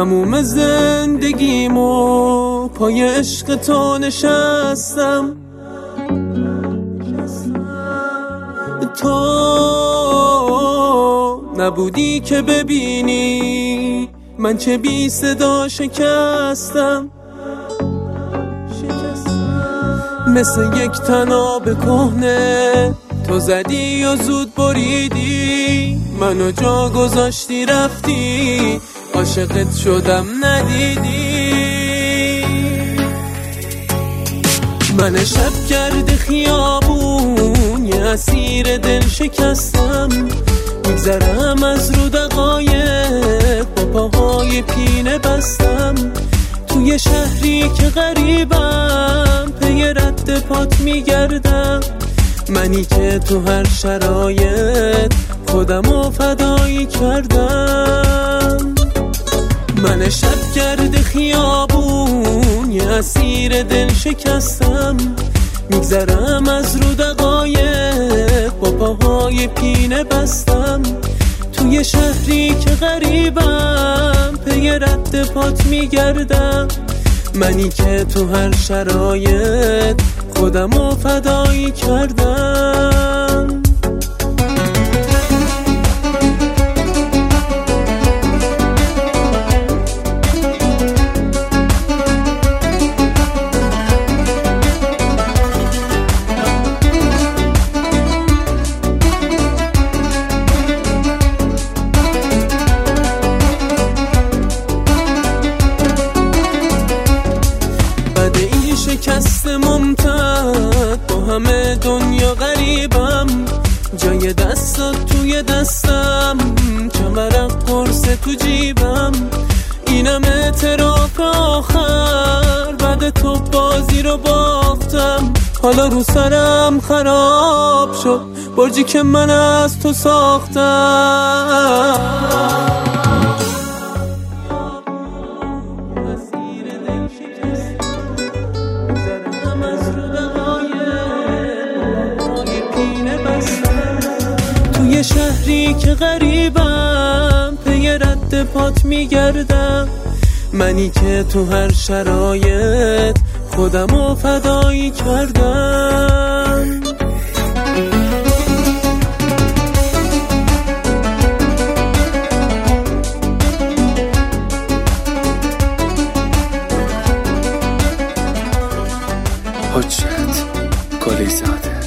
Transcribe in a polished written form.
تموم زندگیمو پای عشق تو نشستم. تو نبودی که ببینی من چه بی صدا شکستم. مثل یک طناب کهنه تو زدی و زود بریدی، منو جا گذاشتی رفتی، عاشقت شدم ندیدی. من شب گرد خیابون یه اسیر دل شکستم، میگذرم از رو دقایق با پاهای پینه بستم. توی شهری که غریبم پی رد پات میگردم، منی که تو هر شرایط خودمو فدایی کردم. من شب گرد خیابون یه اسیر دل شکستم، میگذرم از رو دقایق با پاهای پینه بستم. توی شهری که غریبم پی رد پات میگردم، منی که تو هر شرایط خودمو فدایی کردم. شکست ممتد با همه دنیا غریبم، جای دستات توی دستم، چمرق قرص تو جیبم. اینم اعتراف آخر، بعد تو بازی رو باختم. حالا رو سرم خراب شد برجی که من از تو ساختم. توی شهری که غریبم پی رد پات میگردم، منی که تو هر شرایط خودمو فدایی کردم. حجت گلی زاده.